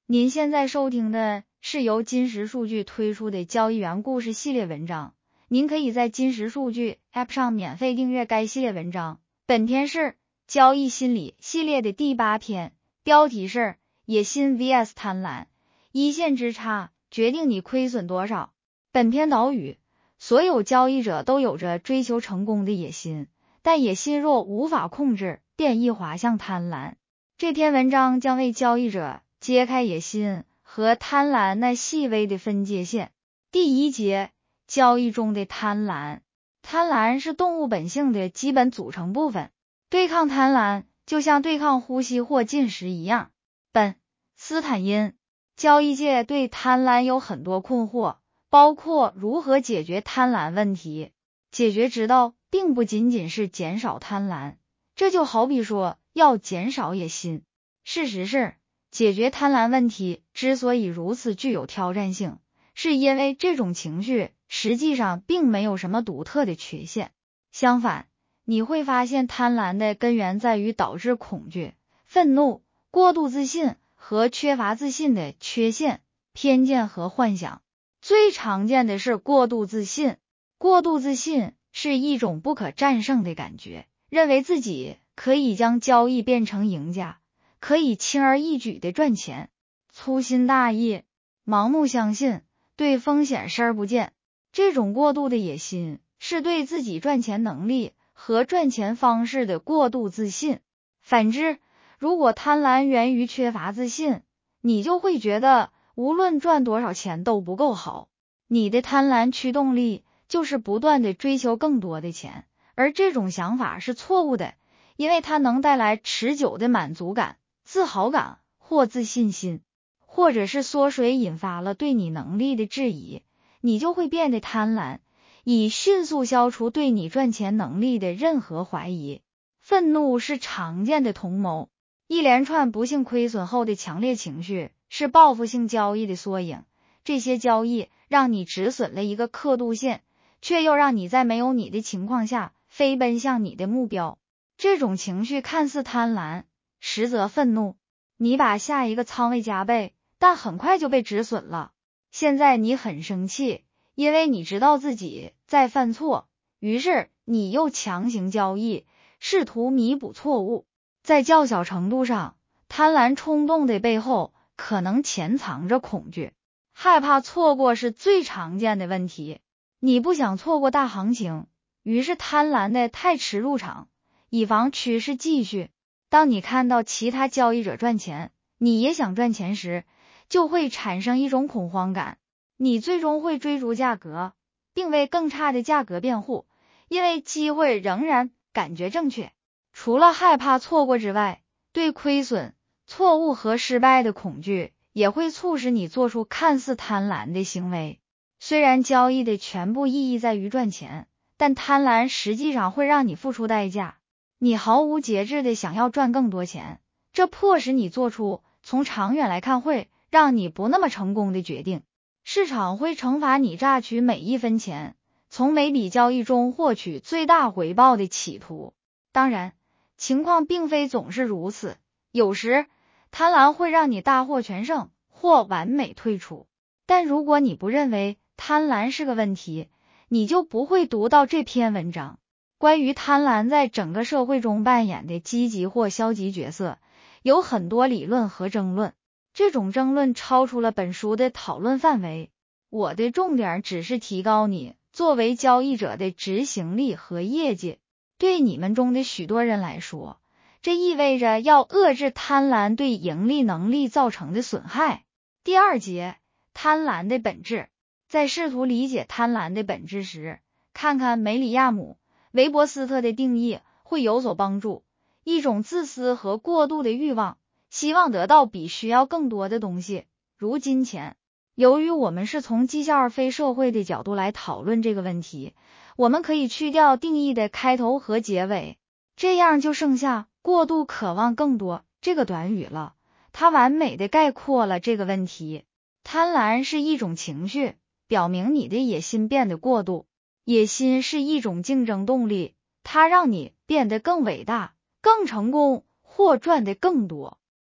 您现在收听的是由金石数据推出的交易员故事系列文章，您可以在金石数据 App 上免费订阅该系列文章。本篇是交易心理系列的第8篇，标题是野心 vs 贪婪，一线之差决定你亏损多少。本篇导语：所有交易者都有着追求成功的野心，但野心若无法控制，便易滑向贪婪。这篇文章将为交易者揭开野心和贪婪那细微的分界线。第1节，交易中的贪婪。贪婪是动物本性的基本组成部分，对抗贪婪就像对抗呼吸或进食一样。本斯坦因。交易界对贪婪有很多困惑，包括如何解决贪婪问题。解决之道并不仅仅是减少贪婪，这就好比说要减少野心。事实是，解决贪婪问题之所以如此具有挑战性，是因为这种情绪实际上并没有什么独特的缺陷。相反，你会发现贪婪的根源在于导致恐惧、愤怒、过度自信和缺乏自信的缺陷、偏见和幻想。最常见的是过度自信。过度自信是一种不可战胜的感觉，认为自己可以将交易变成赢家，可以轻而易举地赚钱。粗心大意，盲目相信，对风险视而不见。这种过度的野心是对自己赚钱能力和赚钱方式的过度自信。反之，如果贪婪源于缺乏自信，你就会觉得无论赚多少钱都不够好。你的贪婪驱动力就是不断地追求更多的钱，而这种想法是错误的，因为它能带来持久的满足感、自豪感或自信心，或者是缩水引发了对你能力的质疑，你就会变得贪婪，以迅速消除对你赚钱能力的任何怀疑。愤怒是常见的同谋。一连串不幸亏损后的强烈情绪是报复性交易的缩影，这些交易让你止损了一个刻度线，却又让你在没有你的情况下飞奔向你的目标。这种情绪看似贪婪，实则愤怒。你把下一个仓位加倍，但很快就被止损了。现在你很生气，因为你知道自己在犯错，于是你又强行交易，试图弥补错误。在较小程度上，贪婪冲动的背后可能潜藏着恐惧。害怕错过是最常见的问题。你不想错过大行情，于是贪婪的太迟入场，以防趋势继续。当你看到其他交易者赚钱，你也想赚钱时，就会产生一种恐慌感。你最终会追逐价格，并为更差的价格辩护，因为机会仍然感觉正确。除了害怕错过之外，对亏损、错误和失败的恐惧也会促使你做出看似贪婪的行为。虽然交易的全部意义在于赚钱，但贪婪实际上会让你付出代价。你毫无节制的想要赚更多钱，这迫使你做出从长远来看会让你不那么成功的决定。市场会惩罚你榨取每一分钱，从每笔交易中获取最大回报的企图。当然，情况并非总是如此，有时贪婪会让你大获全胜或完美退出。但如果你不认为贪婪是个问题，你就不会读到这篇文章。关于贪婪在整个社会中扮演的积极或消极角色，有很多理论和争论。这种争论超出了本书的讨论范围。我的重点只是提高你作为交易者的执行力和业绩。对你们中的许多人来说，这意味着要遏制贪婪对盈利能力造成的损害。第2节，贪婪的本质。在试图理解贪婪的本质时，看看梅里亚姆·韦伯斯特的定义会有所帮助。一种自私和过度的欲望，希望得到比需要更多的东西，如金钱。由于我们是从绩效而非社会的角度来讨论这个问题，我们可以去掉定义的开头和结尾，这样就剩下过度渴望更多这个短语了。它完美的概括了这个问题。贪婪是一种情绪，表明你的野心变得过度。野心是一种竞争动力，它让你变得更伟大、更成功或赚得更多。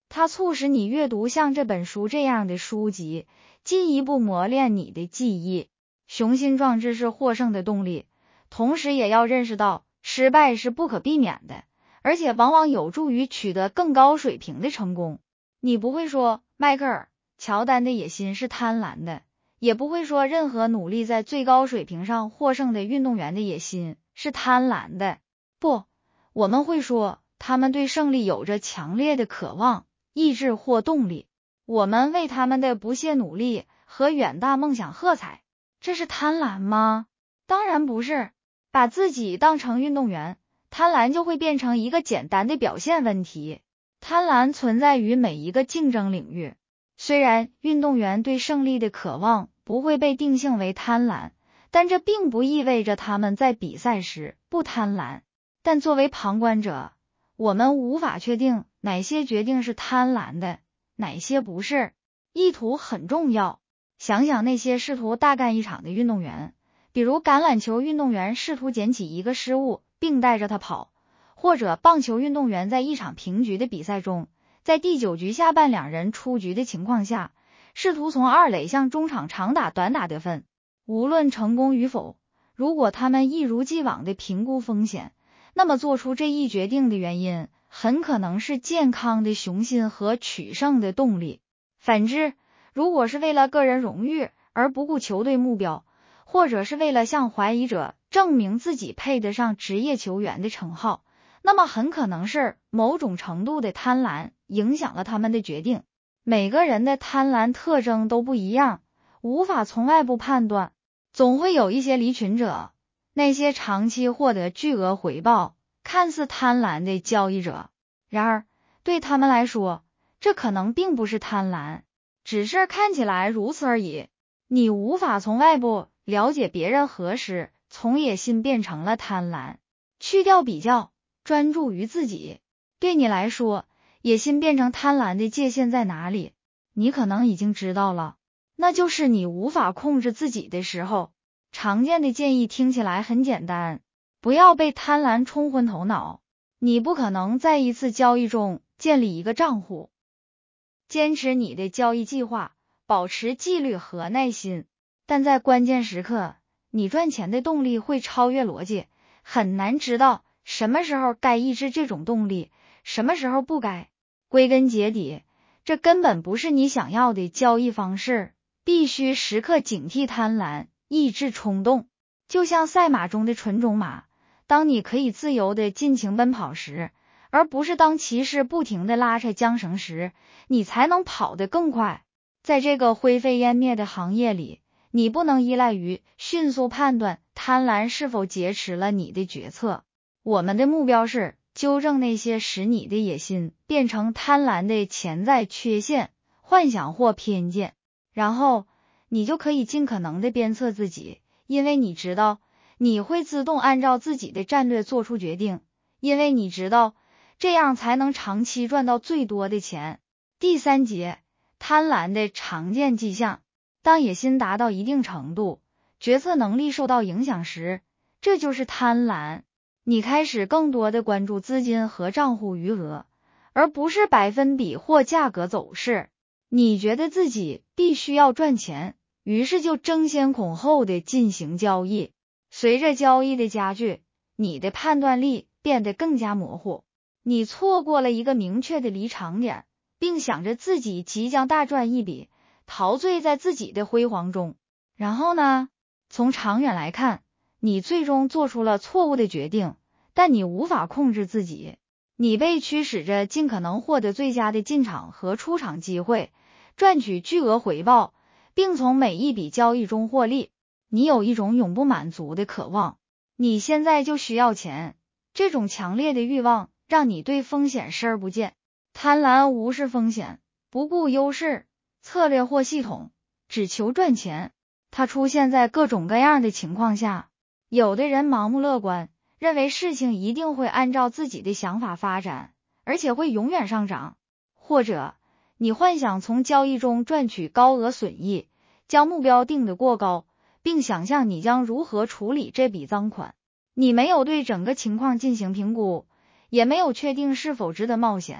它促使你阅读像这本书这样的书籍，进一步磨练你的记忆。雄心壮志是获胜的动力，同时也要认识到失败是不可避免的，而且往往有助于取得更高水平的成功。你不会说迈克尔·乔丹的野心是贪婪的，也不会说任何努力在最高水平上获胜的运动员的野心是贪婪的。不，我们会说他们对胜利有着强烈的渴望、意志或动力。我们为他们的不懈努力和远大梦想喝彩。这是贪婪吗？当然不是。把自己当成运动员，贪婪就会变成一个简单的表现问题。贪婪存在于每一个竞争领域。虽然运动员对胜利的渴望不会被定性为贪婪，但这并不意味着他们在比赛时不贪婪。但作为旁观者，我们无法确定哪些决定是贪婪的，哪些不是。意图很重要。想想那些试图大干一场的运动员，比如橄榄球运动员试图捡起一个失误并带着他跑，或者棒球运动员在一场平局的比赛中，在第9局下半两人出局的情况下，试图从二垒向中场长打短打得分。无论成功与否，如果他们一如既往地评估风险，那么做出这一决定的原因很可能是健康的雄心和取胜的动力。反之，如果是为了个人荣誉而不顾球队目标，或者是为了向怀疑者证明自己配得上职业球员的称号，那么很可能是某种程度的贪婪影响了他们的决定。每个人的贪婪特征都不一样，无法从外部判断，总会有一些离群者，那些长期获得巨额回报、看似贪婪的交易者。然而，对他们来说，这可能并不是贪婪，只是看起来如此而已。你无法从外部了解别人何时从野心变成了贪婪。去掉比较，专注于自己。对你来说，野心变成贪婪的界限在哪里？你可能已经知道了，那就是你无法控制自己的时候。常见的建议听起来很简单，不要被贪婪冲昏头脑。你不可能在一次交易中建立一个账户。坚持你的交易计划，保持纪律和耐心，但在关键时刻，你赚钱的动力会超越逻辑，很难知道什么时候该抑制这种动力，什么时候不该。归根结底，这根本不是你想要的交易方式，必须时刻警惕贪婪，抑制冲动。就像赛马中的纯种马，当你可以自由地尽情奔跑时，而不是当骑士不停地拉扯缰绳时，你才能跑得更快。在这个灰飞烟灭的行业里，你不能依赖于迅速判断贪婪是否劫持了你的决策。我们的目标是纠正那些使你的野心变成贪婪的潜在缺陷、幻想或偏见，然后你就可以尽可能的鞭策自己，因为你知道你会自动按照自己的战略做出决定，因为你知道这样才能长期赚到最多的钱。第3节，贪婪的常见迹象。当野心达到一定程度，决策能力受到影响时，这就是贪婪。你开始更多的关注资金和账户余额，而不是百分比或价格走势。你觉得自己必须要赚钱，于是就争先恐后的进行交易。随着交易的加剧，你的判断力变得更加模糊。你错过了一个明确的离场点，并想着自己即将大赚一笔，陶醉在自己的辉煌中。然后呢？从长远来看，你最终做出了错误的决定，但你无法控制自己。你被驱使着尽可能获得最佳的进场和出场机会，赚取巨额回报，并从每一笔交易中获利。你有一种永不满足的渴望，你现在就需要钱。这种强烈的欲望让你对风险视而不见。贪婪无视风险，不顾优势、策略或系统，只求赚钱。它出现在各种各样的情况下。有的人盲目乐观，认为事情一定会按照自己的想法发展，而且会永远上涨。或者，你幻想从交易中赚取高额损益，将目标定得过高，并想象你将如何处理这笔赃款。你没有对整个情况进行评估，也没有确定是否值得冒险。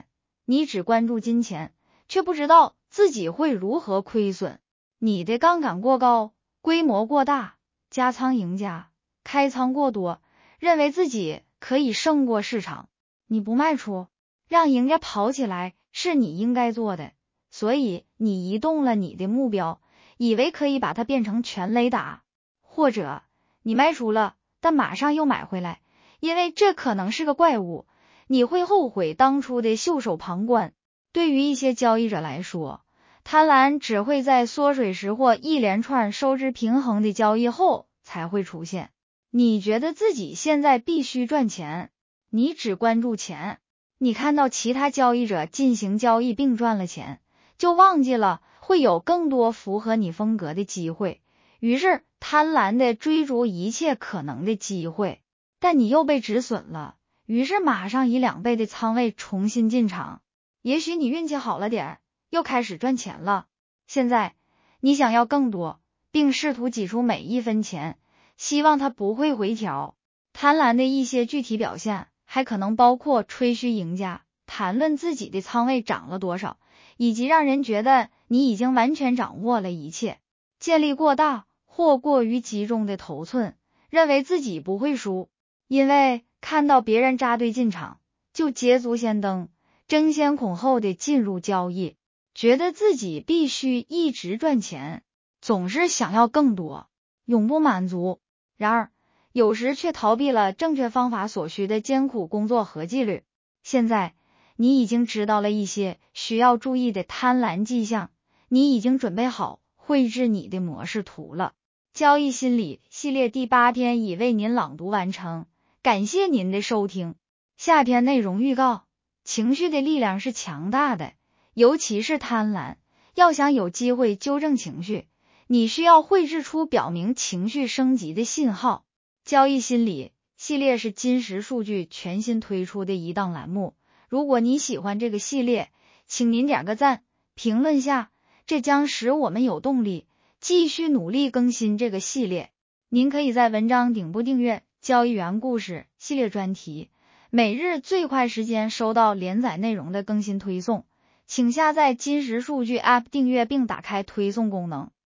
你只关注金钱，却不知道自己会如何亏损。你的杠杆过高，规模过大，加仓赢家，开仓过多，认为自己可以胜过市场，你不卖出，让赢家跑起来是你应该做的，所以你移动了你的目标，以为可以把它变成全垒打，或者你卖出了，但马上又买回来，因为这可能是个怪物，你会后悔当初的袖手旁观。对于一些交易者来说，贪婪只会在缩水时或一连串收支平衡的交易后才会出现。你觉得自己现在必须赚钱，你只关注钱，你看到其他交易者进行交易并赚了钱，就忘记了会有更多符合你风格的机会，于是贪婪地追逐一切可能的机会，但你又被止损了，于是马上以2倍的仓位重新进场。也许你运气好了点，又开始赚钱了。现在你想要更多，并试图挤出每一分钱，希望它不会回调。贪婪的一些具体表现还可能包括吹嘘赢家，谈论自己的仓位涨了多少，以及让人觉得你已经完全掌握了一切。建立过大或过于集中的头寸，认为自己不会输，因为看到别人扎堆进场，就捷足先登，争先恐后的进入交易，觉得自己必须一直赚钱，总是想要更多，永不满足。然而有时却逃避了正确方法所需的艰苦工作和纪律。现在你已经知道了一些需要注意的贪婪迹象，你已经准备好绘制你的模式图了。交易心理系列第8篇已为您朗读完成，感谢您的收听。下篇内容预告：情绪的力量是强大的，尤其是贪婪。要想有机会纠正情绪，你需要绘制出表明情绪升级的信号。交易心理系列是金石数据全新推出的一档栏目，如果你喜欢这个系列，请您点个赞，评论下，这将使我们有动力继续努力更新这个系列。您可以在文章顶部订阅交易员故事系列专题，每日最快时间收到连载内容的更新推送，请下载金石数据 App 订阅并打开推送功能。